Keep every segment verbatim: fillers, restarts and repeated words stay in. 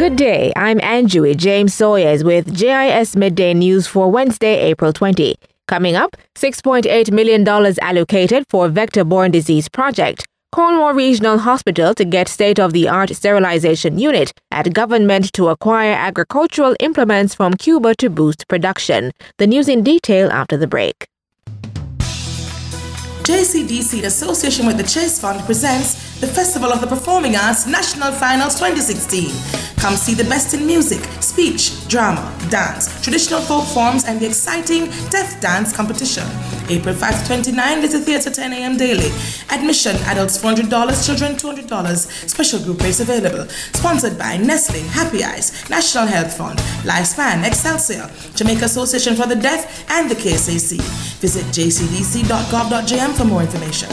Good day, I'm Andrew James Sawyers with J I S Midday News for Wednesday, April twentieth. Coming up, six point eight million dollars allocated for vector-borne disease project. Cornwall Regional Hospital to get state-of-the-art sterilization unit at government to acquire agricultural implements from Cuba to boost production. The news in detail after the break. J C D C, in association with the Chase Fund, presents the Festival of the Performing Arts National Finals twenty sixteen. Come see the best in music, speech, drama, dance, traditional folk forms, and the exciting Deaf Dance competition. April fifth to twenty-ninth, Little Theatre, ten a.m. daily. Admission, adults four hundred dollars, children two hundred dollars. Special group rates available. Sponsored by Nestle, Happy Eyes, National Health Fund, Lifespan, Excelsior, Jamaica Association for the Deaf, and the K C C. Visit j c d c dot gov dot j m for more information.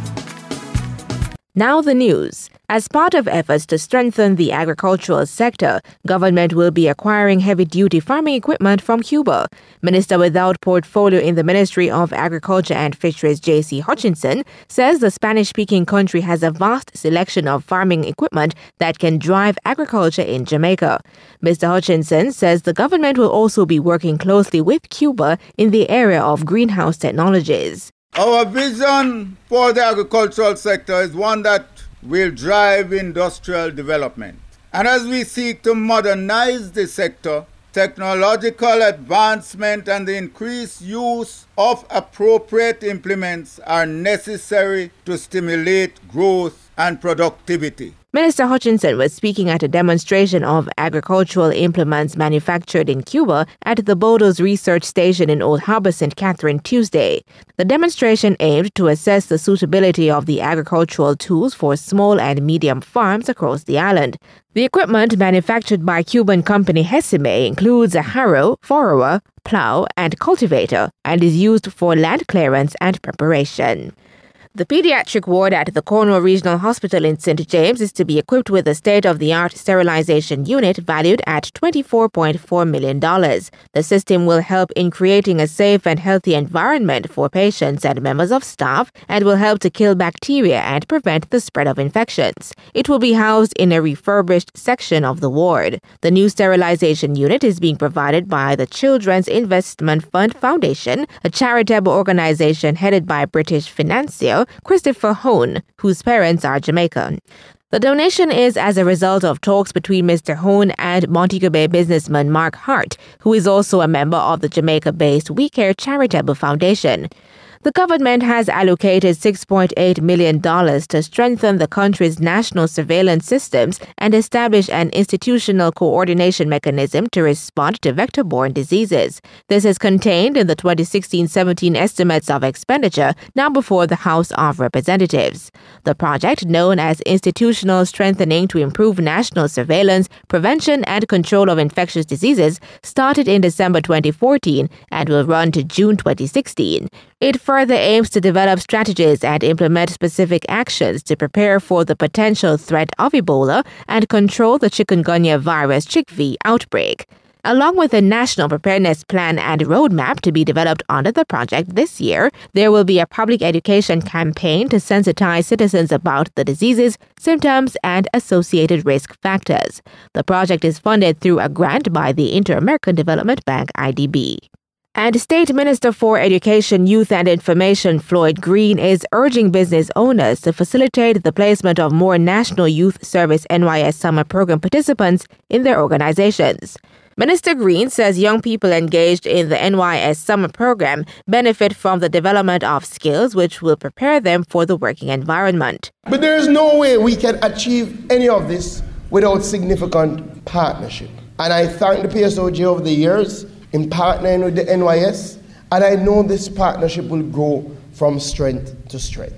Now the news. As part of efforts to strengthen the agricultural sector, government will be acquiring heavy-duty farming equipment from Cuba. Minister without portfolio in the Ministry of Agriculture and Fisheries, J C Hutchinson, says the Spanish-speaking country has a vast selection of farming equipment that can drive agriculture in Jamaica. Mister Hutchinson says the government will also be working closely with Cuba in the area of greenhouse technologies. Our vision for the agricultural sector is one that will drive industrial development. And as we seek to modernize the sector, technological advancement and the increased use of appropriate implements are necessary to stimulate growth and productivity. Minister Hutchinson was speaking at a demonstration of agricultural implements manufactured in Cuba at the Bodos Research Station in Old Harbour, Saint Catherine, Tuesday. The demonstration aimed to assess the suitability of the agricultural tools for small and medium farms across the island. The equipment manufactured by Cuban company Hesime includes a harrow, furrower, plow, and cultivator, and is used for land clearance and preparation. The pediatric ward at the Cornwall Regional Hospital in Saint James is to be equipped with a state-of-the-art sterilization unit valued at twenty-four point four million dollars. The system will help in creating a safe and healthy environment for patients and members of staff and will help to kill bacteria and prevent the spread of infections. It will be housed in a refurbished section of the ward. The new sterilization unit is being provided by the Children's Investment Fund Foundation, a charitable organization headed by British financier Christopher Hone, whose parents are Jamaican. The donation is as a result of talks between Mister Hone and Montego Bay businessman Mark Hart, who is also a member of the Jamaica-based We Care Charitable Foundation. The government has allocated six point eight million dollars to strengthen the country's national surveillance systems and establish an institutional coordination mechanism to respond to vector-borne diseases. This is contained in the twenty sixteen seventeen estimates of expenditure now before the House of Representatives. The project, known as Institutional Strengthening to Improve National Surveillance, Prevention and Control of Infectious Diseases, started in December twenty fourteen and will run to June twenty sixteen. It further aims to develop strategies and implement specific actions to prepare for the potential threat of Ebola and control the chikungunya virus C H I V outbreak. Along with a national preparedness plan and roadmap to be developed under the project this year, there will be a public education campaign to sensitize citizens about the diseases, symptoms, and associated risk factors. The project is funded through a grant by the Inter-American Development Bank, I D B. And State Minister for Education, Youth and Information Floyd Green is urging business owners to facilitate the placement of more National Youth Service N Y S Summer Program participants in their organizations. Minister Green says young people engaged in the N Y S Summer Program benefit from the development of skills which will prepare them for the working environment. But there is no way we can achieve any of this without significant partnership. And I thank the P S O J over the years in partnering with the N Y S, and I know this partnership will grow from strength to strength.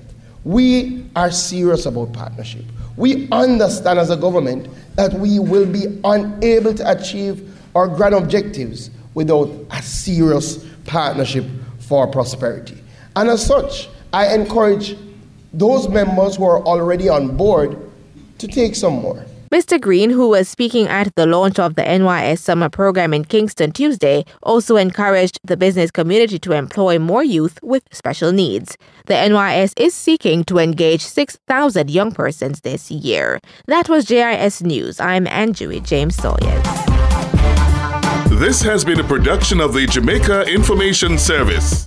We are serious about partnership. We understand as a government that we will be unable to achieve our grand objectives without a serious partnership for prosperity. And as such, I encourage those members who are already on board to take some more. Mister Green, who was speaking at the launch of the N Y S summer program in Kingston Tuesday, also encouraged the business community to employ more youth with special needs. The N Y S is seeking to engage six thousand young persons this year. That was J I S News. I'm Anjui James Sawyers. This has been a production of the Jamaica Information Service.